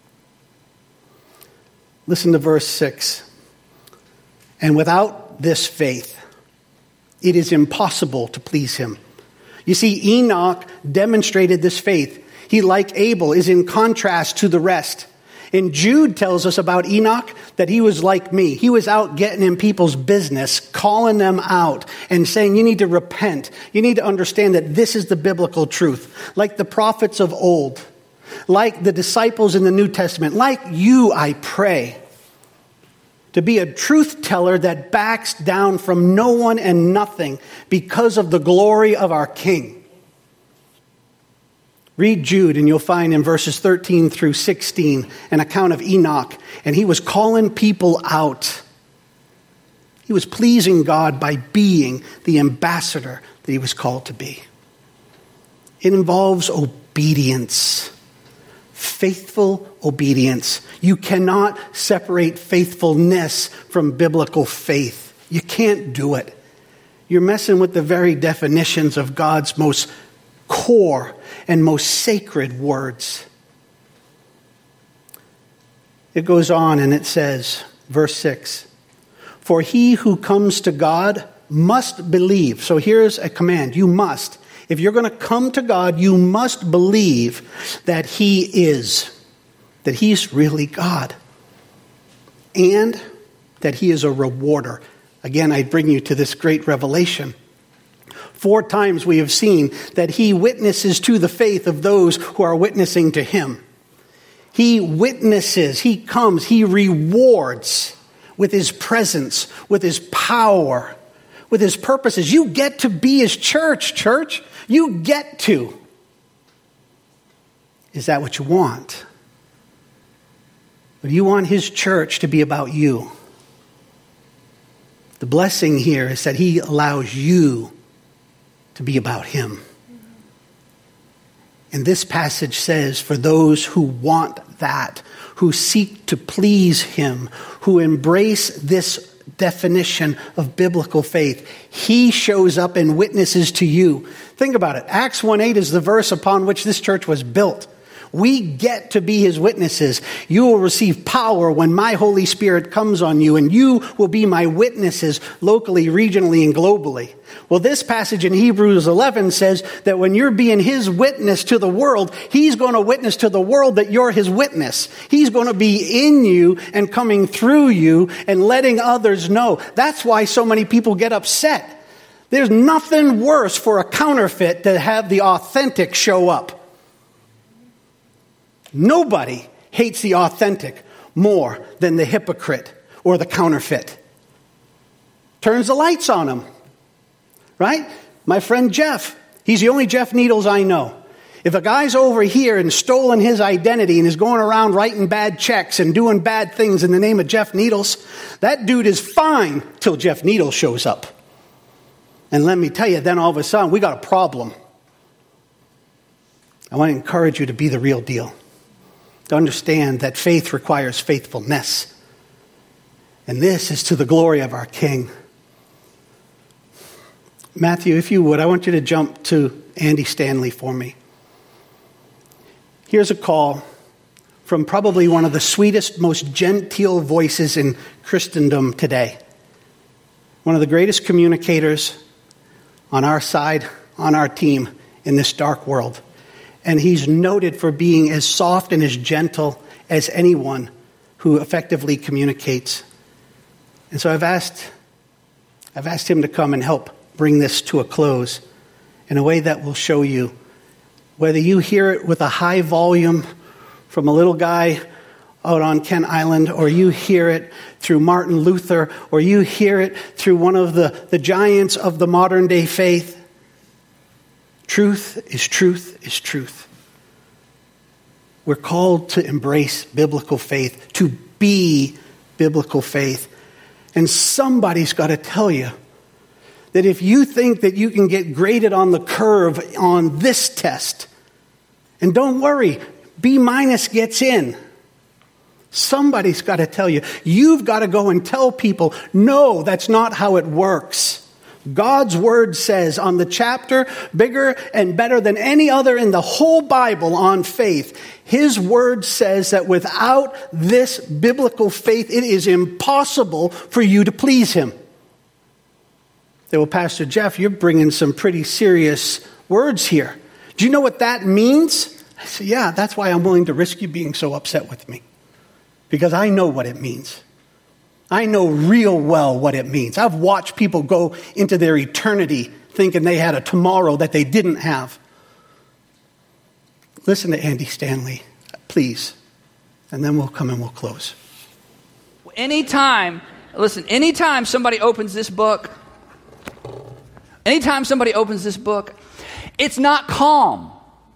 Listen to verse six. And without this faith, it is impossible to please him. You see, Enoch demonstrated this faith. He, like Abel, is in contrast to the rest. And Jude tells us about Enoch that he was like me. He was out getting in people's business, calling them out and saying, you need to repent. You need to understand that this is the biblical truth. Like the prophets of old, like the disciples in the New Testament, like you, I pray, to be a truth teller that backs down from no one and nothing because of the glory of our King. Read Jude, and you'll find in verses thirteen through sixteen an account of Enoch, and he was calling people out. He was pleasing God by being the ambassador that he was called to be. It involves obedience, faithful obedience. You cannot separate faithfulness from biblical faith. You can't do it. You're messing with the very definitions of God's most core and most sacred words. It goes on and it says, verse six, for he who comes to God must believe. So here's a command. You must. If you're going to come to God, you must believe that he is, that he's really God, and that he is a rewarder. Again, I bring you to this great revelation. Four times we have seen that he witnesses to the faith of those who are witnessing to him. He witnesses, he comes, he rewards with his presence, with his power, with his purposes. You get to be his church, church. You get to. Is that what you want? Or do you want his church to be about you? The blessing here is that he allows you to be about him. And this passage says, for those who want that, who seek to please him, who embrace this definition of biblical faith, he shows up and witnesses to you. Think about it. Acts one eight is the verse upon which this church was built. We get to be his witnesses. You will receive power when my Holy Spirit comes on you, and you will be my witnesses locally, regionally, and globally. Well, this passage in Hebrews eleven says that when you're being his witness to the world, he's going to witness to the world that you're his witness. He's going to be in you and coming through you and letting others know. That's why so many people get upset. There's nothing worse for a counterfeit to have the authentic show up. Nobody hates the authentic more than the hypocrite or the counterfeit. Turns the lights on him, right? My friend Jeff, he's the only Jeff Needles I know. If a guy's over here and stolen his identity and is going around writing bad checks and doing bad things in the name of Jeff Needles, that dude is fine till Jeff Needles shows up. And let me tell you, then all of a sudden, we got a problem. I want to encourage you to be the real deal. To understand that faith requires faithfulness. And this is to the glory of our King. Matthew, if you would, I want you to jump to Andy Stanley for me. Here's a call from probably one of the sweetest, most genteel voices in Christendom today. One of the greatest communicators on our side, on our team in this dark world. And he's noted for being as soft and as gentle as anyone who effectively communicates. And so I've asked, I've asked him to come and help bring this to a close in a way that will show you whether you hear it with a high volume from a little guy out on Kent Island, or you hear it through Martin Luther, or you hear it through one of the, the giants of the modern day faith. Truth is truth is truth. We're called to embrace biblical faith, to be biblical faith. And somebody's got to tell you that if you think that you can get graded on the curve on this test, and don't worry, B minus gets in. Somebody's got to tell you. You've got to go and tell people, no, that's not how it works. God's word says on the chapter, bigger and better than any other in the whole Bible on faith, his word says that without this biblical faith, it is impossible for you to please him. Say, well, Pastor Jeff, you're bringing some pretty serious words here. Do you know what that means? I say, yeah, that's why I'm willing to risk you being so upset with me. Because I know what it means. I know real well what it means. I've watched people go into their eternity thinking they had a tomorrow that they didn't have. Listen to Andy Stanley, please. And then we'll come and we'll close. Anytime, listen, anytime somebody opens this book, anytime somebody opens this book, it's not calm.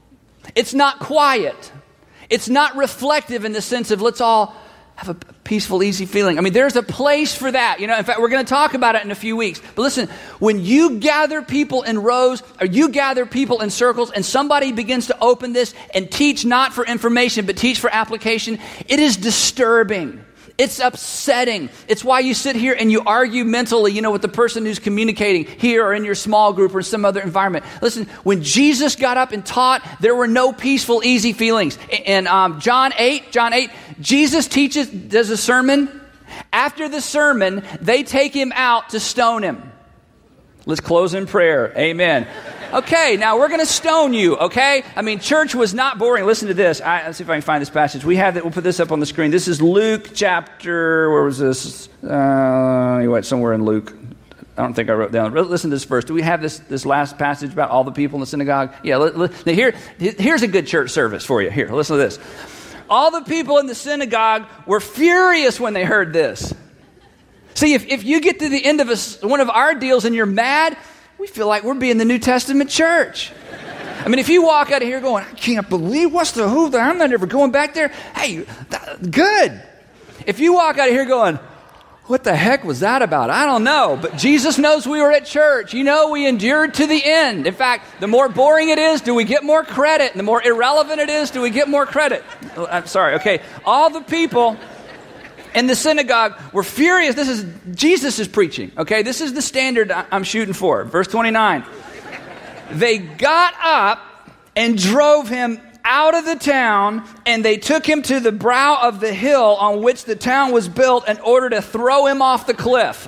It's not quiet. It's not reflective in the sense of let's all have a peaceful, easy feeling. I mean, there's a place for that. You know, in fact, we're going to talk about it in a few weeks. But listen, when you gather people in rows or you gather people in circles and somebody begins to open this and teach not for information, but teach for application, it is disturbing. It's upsetting. It's why you sit here and you argue mentally, you know, with the person who's communicating here or in your small group or in some other environment. Listen, when Jesus got up and taught, there were no peaceful, easy feelings. In um, John eight, John eight, Jesus teaches, does a sermon. After the sermon, they take him out to stone him. Let's close in prayer. Amen. Okay, now we're going to stone you, okay? I mean, church was not boring. Listen to this. I, let's see if I can find this passage. We have that. We'll put this up on the screen. This is Luke chapter, where was this? Uh, anyway, somewhere in Luke. I don't think I wrote down. Listen to this first. Do we have this, this last passage about all the people in the synagogue? Yeah, li, li, now here, here's a good church service for you. Here, listen to this. All the people in the synagogue were furious when they heard this. See, if, if you get to the end of a, one of our deals and you're mad, we feel like we're being the New Testament church. I mean, if you walk out of here going, I can't believe, what's the who, the, I'm not ever going back there. Hey, that, good. If you walk out of here going, what the heck was that about? I don't know. But Jesus knows we were at church. You know, we endured to the end. In fact, the more boring it is, do we get more credit? And the more irrelevant it is, do we get more credit? I'm sorry. Okay. All the people in the synagogue were furious. This is, Jesus is preaching, okay? This is the standard I'm shooting for. Verse twenty-nine. They got up and drove him out of the town, and they took him to the brow of the hill on which the town was built in order to throw him off the cliff.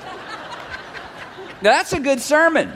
Now, that's a good sermon.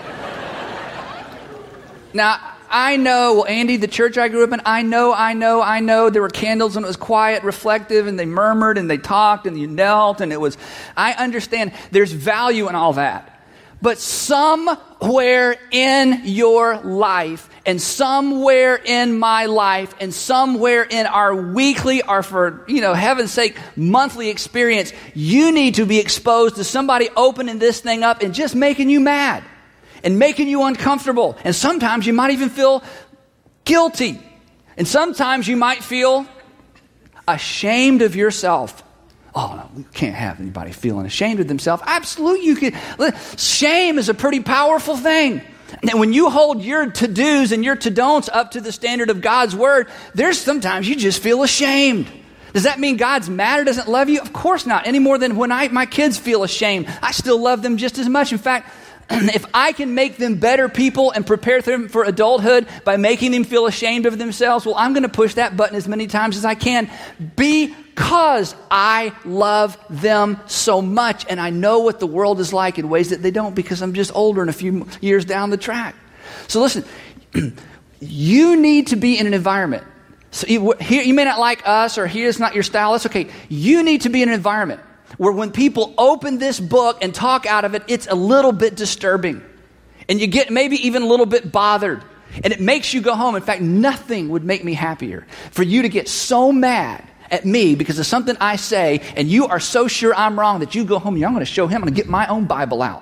Now, I know, well, Andy, the church I grew up in, I know, I know, I know there were candles and it was quiet, reflective, and they murmured and they talked and you knelt and it was, I understand there's value in all that. But somewhere in your life and somewhere in my life and somewhere in our weekly or for, you know, heaven's sake, monthly experience, you need to be exposed to somebody opening this thing up and just making you mad. And making you uncomfortable. And sometimes you might even feel guilty. And sometimes you might feel ashamed of yourself. Oh, no, we can't have anybody feeling ashamed of themselves. Absolutely, you can. Shame is a pretty powerful thing. And when you hold your to-dos and your to-don'ts up to the standard of God's word, there's sometimes you just feel ashamed. Does that mean God's mad or doesn't love you? Of course not. Any more than when I, my kids feel ashamed. I still love them just as much. In fact, if I can make them better people and prepare them for adulthood by making them feel ashamed of themselves, well, I'm going to push that button as many times as I can because I love them so much and I know what the world is like in ways that they don't because I'm just older and a few years down the track. So listen, you need to be in an environment. So you, here, you may not like us or here's not your style. That's okay. You need to be in an environment where when people open this book and talk out of it, it's a little bit disturbing. And you get maybe even a little bit bothered. And it makes you go home. In fact, nothing would make me happier for you to get so mad at me because of something I say, and you are so sure I'm wrong that you go home and I'm going to show him, I'm going to get my own Bible out.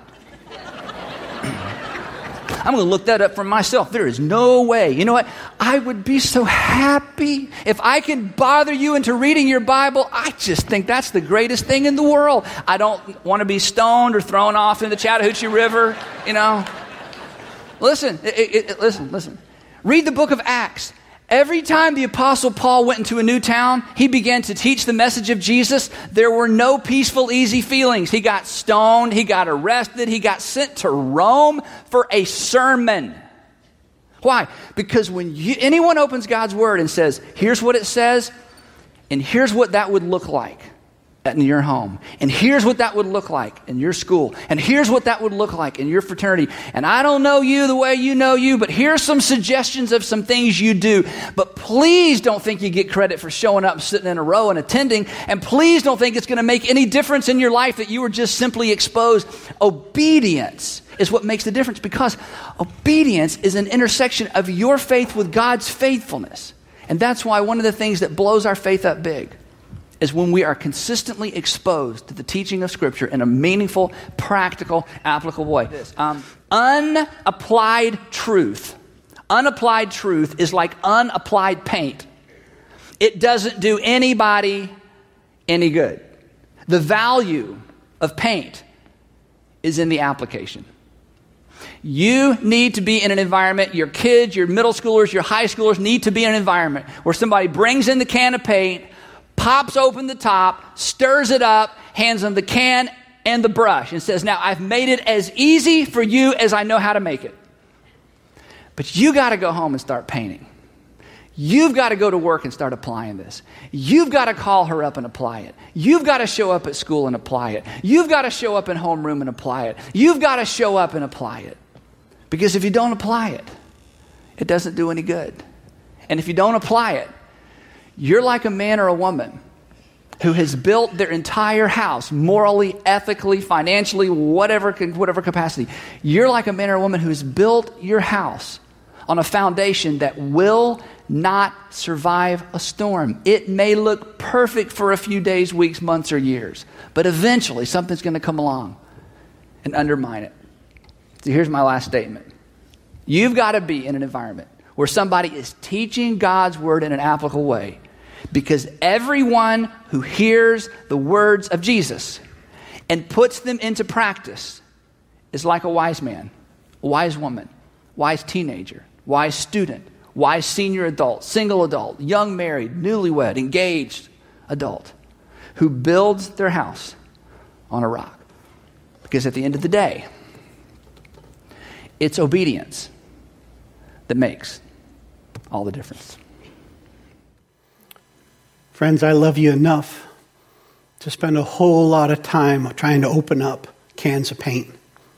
I'm going to look that up for myself. There is no way. You know what? I would be so happy if I could bother you into reading your Bible. I just think that's the greatest thing in the world. I don't want to be stoned or thrown off in the Chattahoochee River, you know. Listen, it, it, it, listen, listen. Read the book of Acts. Every time the Apostle Paul went into a new town, he began to teach the message of Jesus. There were no peaceful, easy feelings. He got stoned. He got arrested. He got sent to Rome for a sermon. Why? Because when you, anyone opens God's word and says, here's what it says, and here's what that would look like in your home, and here's what that would look like in your school, and here's what that would look like in your fraternity, and I don't know you the way you know you, but here's some suggestions of some things you do, but please don't think you get credit for showing up, sitting in a row and attending, and please don't think it's going to make any difference in your life that you were just simply exposed. Obedience is what makes the difference, because obedience is an intersection of your faith with God's faithfulness, and that's why one of the things that blows our faith up big is when we are consistently exposed to the teaching of Scripture in a meaningful, practical, applicable way. Um, unapplied truth, Unapplied truth is like unapplied paint. It doesn't do anybody any good. The value of paint is in the application. You need to be in an environment, your kids, your middle schoolers, your high schoolers need to be in an environment where somebody brings in the can of paint, pops open the top, stirs it up, hands them the can and the brush, and says, now I've made it as easy for you as I know how to make it. But you got to go home and start painting. You've got to go to work and start applying this. You've got to call her up and apply it. You've got to show up at school and apply it. You've got to show up in homeroom and apply it. You've got to show up and apply it. Because if you don't apply it, it doesn't do any good. And if you don't apply it, you're like a man or a woman who has built their entire house morally, ethically, financially, whatever, whatever capacity. You're like a man or a woman who has built your house on a foundation that will not survive a storm. It may look perfect for a few days, weeks, months, or years, but eventually something's going to come along and undermine it. So here's my last statement. You've got to be in an environment where somebody is teaching God's word in an applicable way, because everyone who hears the words of Jesus and puts them into practice is like a wise man, a wise woman, wise teenager, wise student, wise senior adult, single adult, young married, newlywed, engaged adult who builds their house on a rock. Because at the end of the day, it's obedience that makes all the difference. Friends, I love you enough to spend a whole lot of time trying to open up cans of paint.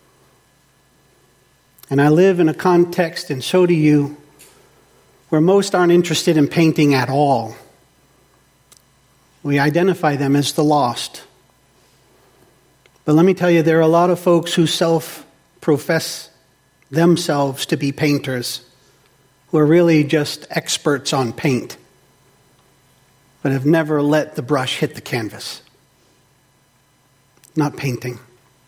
And I live in a context, and so do you, where most aren't interested in painting at all. We identify them as the lost. But let me tell you, there are a lot of folks who self-profess themselves to be painters, who are really just experts on paint, but have never let the brush hit the canvas. Not painting.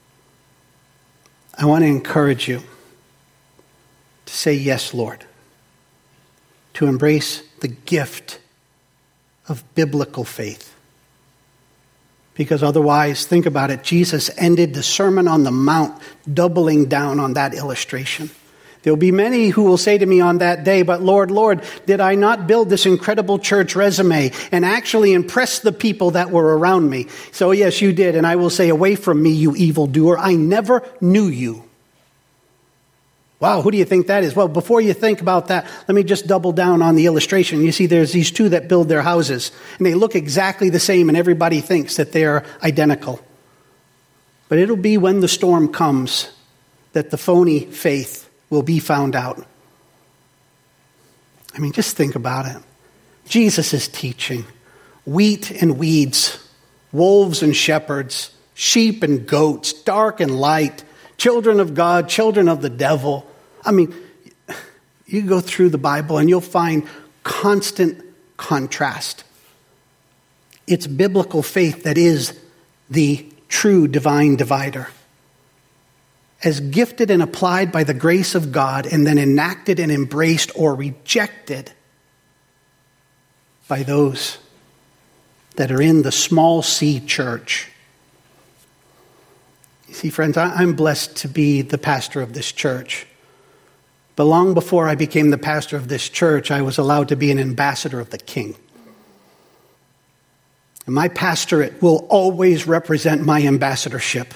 I want to encourage you to say yes, Lord, to embrace the gift of biblical faith. Because otherwise, think about it, Jesus ended the Sermon on the Mount doubling down on that illustration. There will be many who will say to me on that day, but Lord, Lord, did I not build this incredible church resume and actually impress the people that were around me? So yes, you did. And I will say, away from me, you evildoer. I never knew you. Wow, who do you think that is? Well, before you think about that, let me just double down on the illustration. You see, there's these two that build their houses, and they look exactly the same, and everybody thinks that they're identical. But it'll be when the storm comes that the phony faith will be found out. I mean, just think about it. Jesus is teaching wheat and weeds, wolves and shepherds, sheep and goats, dark and light, children of God, children of the devil. I mean, you go through the Bible and you'll find constant contrast. It's biblical faith that is the true divine divider. As gifted and applied by the grace of God, and then enacted and embraced or rejected by those that are in the small c church. You see, friends, I'm blessed to be the pastor of this church. But long before I became the pastor of this church, I was allowed to be an ambassador of the King. And my pastorate will always represent my ambassadorship.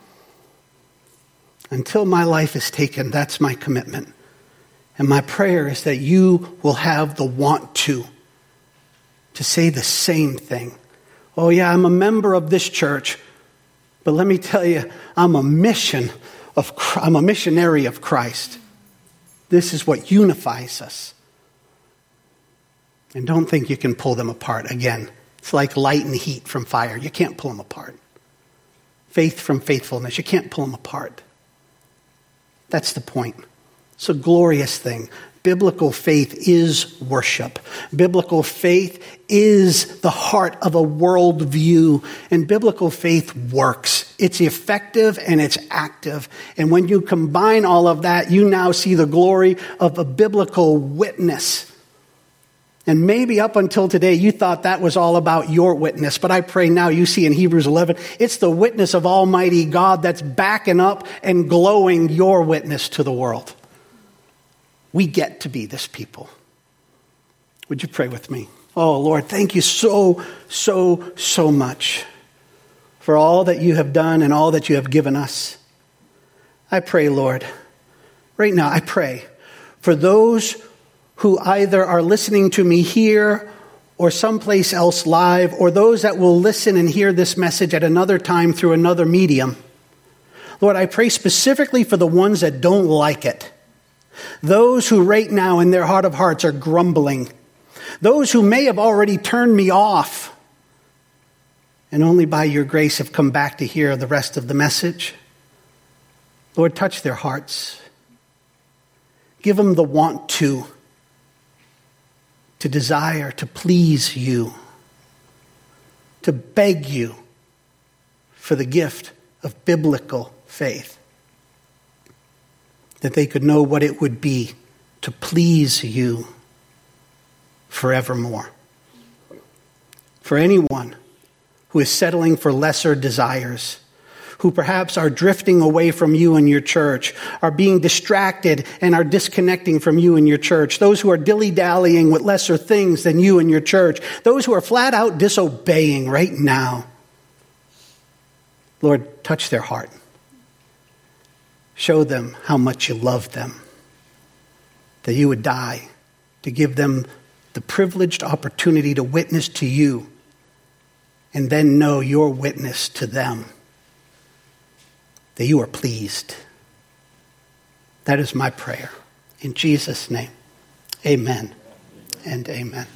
Until my life is taken, that's my commitment. And my prayer is that you will have the want to, to say the same thing. Oh yeah, I'm a member of this church, but let me tell you, I'm a mission of, I'm a missionary of Christ. This is what unifies us. And don't think you can pull them apart. Again, it's like light and heat from fire. You can't pull them apart. Faith from faithfulness. You can't pull them apart. That's the point. It's a glorious thing. biblical faith is worship. Biblical faith is the heart of a worldview. And biblical faith works. It's effective and it's active. And when you combine all of that, you now see the glory of a biblical witness. And maybe up until today, you thought that was all about your witness. But I pray now you see in Hebrews eleven, it's the witness of Almighty God that's backing up and glowing your witness to the world. We get to be this people. Would you pray with me? Oh, Lord, thank you so, so, so much for all that you have done and all that you have given us. I pray, Lord, right now, I pray for those who either are listening to me here or someplace else live, or those that will listen and hear this message at another time through another medium. Lord, I pray specifically for the ones that don't like it. Those who right now in their heart of hearts are grumbling. Those who may have already turned me off and only by your grace have come back to hear the rest of the message. Lord, touch their hearts. Give them the want to. To desire to please you, to beg you for the gift of biblical faith, that they could know what it would be to please you forevermore. For anyone who is settling for lesser desires, who perhaps are drifting away from you and your church, are being distracted and are disconnecting from you and your church, those who are dilly-dallying with lesser things than you and your church, those who are flat out disobeying right now. Lord, touch their heart. Show them how much you love them, that you would die to give them the privileged opportunity to witness to you and then know your witness to them. That you are pleased. That is my prayer. In Jesus' name, amen and amen.